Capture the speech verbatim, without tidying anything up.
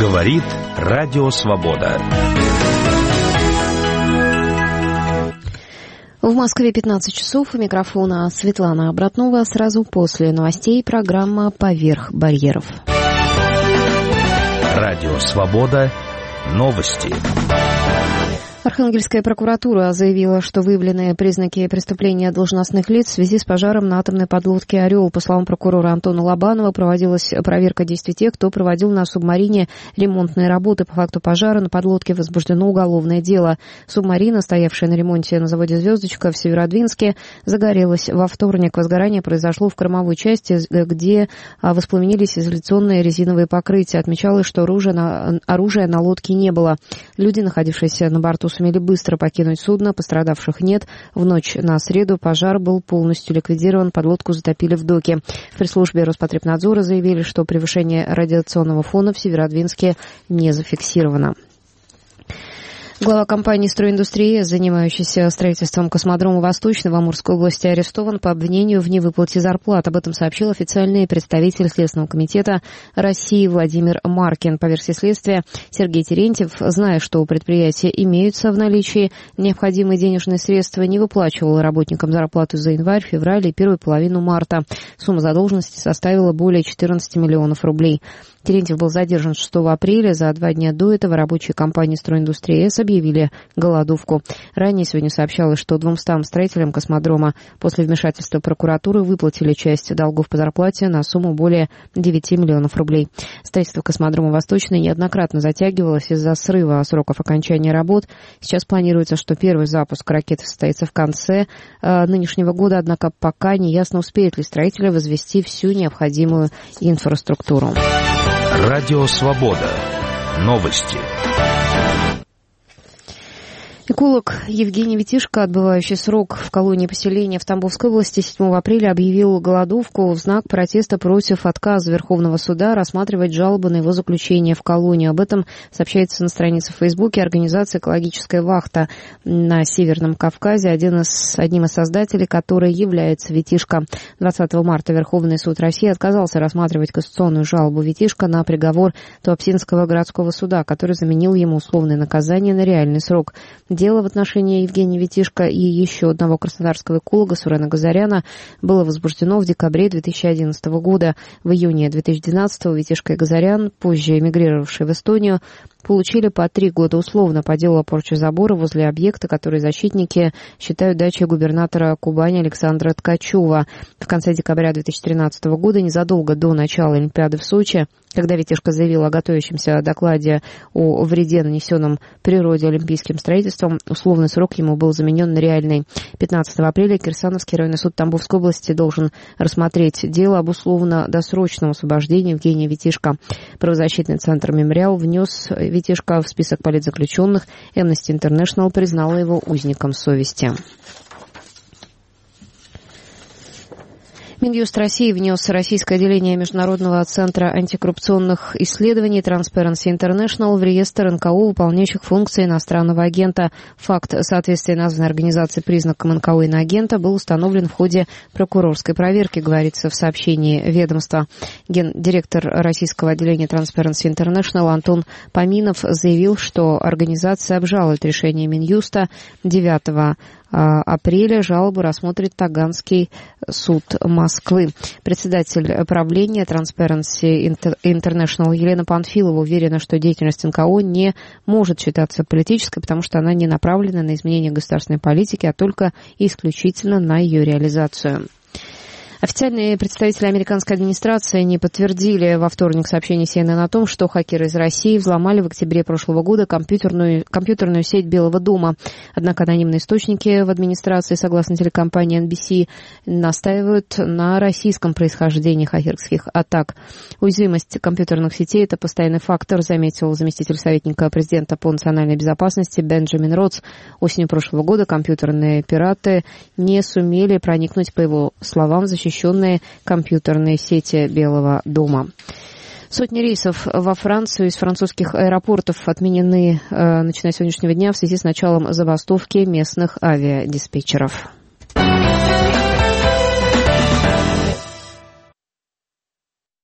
Говорит Радио Свобода. В Москве пятнадцать часов. У микрофона Светлана Обратнова. Сразу после новостей программа «Поверх барьеров». Радио Свобода. Новости. Архангельская прокуратура заявила, что выявлены признаки преступления должностных лиц в связи с пожаром на атомной подлодке «Орел». По словам прокурора Антона Лобанова, проводилась проверка действий тех, кто проводил на субмарине ремонтные работы. По факту пожара на подлодке возбуждено уголовное дело. Субмарина, стоявшая на ремонте на заводе «Звездочка» в Северодвинске, загорелась во вторник. Возгорание произошло в кормовой части, где воспламенились изоляционные резиновые покрытия. Отмечалось, что оружия на, оружия на лодке не было. Люди, находившиеся на борту, сумели быстро покинуть судно, пострадавших нет. В ночь на среду пожар был полностью ликвидирован, подлодку затопили в доке. В пресс-службе Роспотребнадзора заявили, что превышение радиационного фона в Северодвинске не зафиксировано. Глава компании «Стройиндустрия», занимающейся строительством космодрома Восточный в Амурской области, арестован по обвинению в невыплате зарплат. Об этом сообщил официальный представитель Следственного комитета России Владимир Маркин. По версии следствия, Сергей Терентьев, зная, что у предприятия имеются в наличии необходимые денежные средства, не выплачивал работникам зарплату за январь, февраль и первую половину марта. Сумма задолженности составила более четырнадцать миллионов рублей. Терентьев был задержан шестого апреля. За два дня до этого рабочие компании «Стройиндустрия С» объявили голодовку. Ранее сегодня сообщалось, что двумстам строителям космодрома после вмешательства прокуратуры выплатили часть долгов по зарплате на сумму более девяти миллионов рублей. Строительство космодрома «Восточный» неоднократно затягивалось из-за срыва сроков окончания работ. Сейчас планируется, что первый запуск ракеты состоится в конце э, нынешнего года, однако пока не ясно, успеют ли строители возвести всю необходимую инфраструктуру. Радио Свобода. Новости. Эколог Евгений Витишко, отбывающий срок в колонии поселения в Тамбовской области, седьмого апреля объявил голодовку в знак протеста против отказа Верховного суда рассматривать жалобы на его заключение в колонию. Об этом сообщается на странице в Фейсбуке организации «Экологическая вахта» на Северном Кавказе, один из, одним из создателей которой является Витишко. двадцатого марта Верховный суд России отказался рассматривать кассационную жалобу Витишко на приговор Туапсинского городского суда, который заменил ему условное наказание на реальный срок. Дело в отношении Евгения Витишко и еще одного краснодарского эколога Сурена Газаряна было возбуждено в декабре две тысячи одиннадцатого года. В июне две тысячи двенадцатого Витишко и Газарян, позже эмигрировавшие в Эстонию, получили по три года условно по делу о порче забора возле объекта, который защитники считают дачей губернатора Кубани Александра Ткачева. В конце декабря две тысячи тринадцатого года, незадолго до начала Олимпиады в Сочи, когда Витишко заявил о готовящемся докладе о вреде, нанесенном природе олимпийским строительством, условный срок ему был заменен на реальный. пятнадцатого апреля Кирсановский районный суд Тамбовской области должен рассмотреть дело об условно-досрочном освобождении Евгения Витишко. Правозащитный центр «Мемориал» внес Витишко в список политзаключенных. Amnesty International признала его узником совести. Минюст России внес российское отделение Международного центра антикоррупционных исследований Transparency International в реестр эн ка о, выполняющих функции иностранного агента. Факт соответствия названной организации признакам эн ка о иноагента был установлен в ходе прокурорской проверки, говорится в сообщении ведомства. Гендиректор российского отделения Transparency International Антон Поминов заявил, что организация обжалует решение Минюста. девятого апреля жалобу рассмотрит Таганский суд Москвы. Председатель правления Transparency International Елена Панфилова уверена, что деятельность эн ка о не может считаться политической, потому что она не направлена на изменение государственной политики, а только исключительно на ее реализацию. Официальные представители американской администрации не подтвердили во вторник сообщение си эн эн о том, что хакеры из России взломали в октябре прошлого года компьютерную, компьютерную сеть Белого дома. Однако анонимные источники в администрации, согласно телекомпании эн би си, настаивают на российском происхождении хакерских атак. Уязвимость компьютерных сетей – это постоянный фактор, заметил заместитель советника президента по национальной безопасности Бенджамин Ротс. Осенью прошлого года компьютерные пираты не сумели проникнуть, по его словам, в защищенные компьютерные сети Белого дома. Сотни рейсов во Францию из французских аэропортов отменены, э, начиная с сегодняшнего дня в связи с началом забастовки местных авиадиспетчеров.